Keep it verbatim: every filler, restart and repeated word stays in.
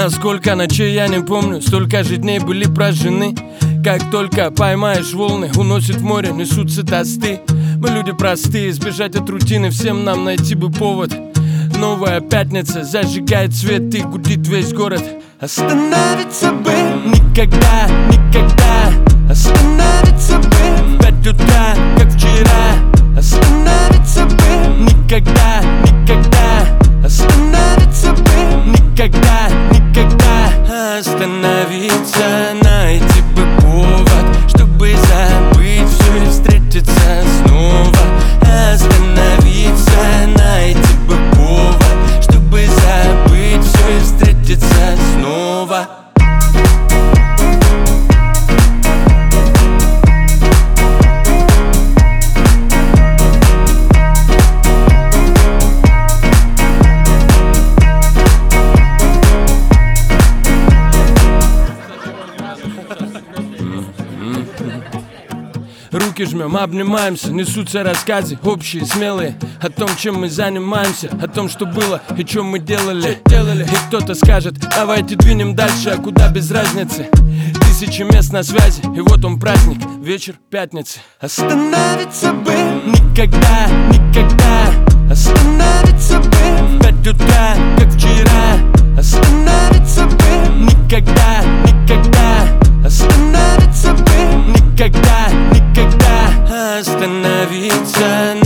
За сколько ночей я не помню, столько же дней были прожжены. Как только поймаешь волны, уносит в море, несутся тосты. Мы люди простые, избежать от рутины, всем нам найти бы повод. Новая пятница зажигает свет и гудит весь город. Остановиться бы никогда, никогда. Остановиться бы в пять утра, как вчера. Остановиться бы никогда, никогда. Остановиться бы никогда, никогда. Остановиться, найти бы повод, чтобы забыть все и встретиться снова. Остановиться, найти бы повод, чтобы забыть все и встретиться снова. Руки жмем, обнимаемся, несутся рассказы общие, смелые о том, чем мы занимаемся, о том, что было и чем мы делали, делали. И кто-то скажет, давайте двинем дальше, а куда без разницы. Тысячи мест на связи, и вот он праздник, вечер пятницы. Остановиться бы никогда, никогда. Остановиться бы в пять утра, как вчера. Остановиться бы никогда, никогда. Остановиться бы никогда, никогда. Остановиться,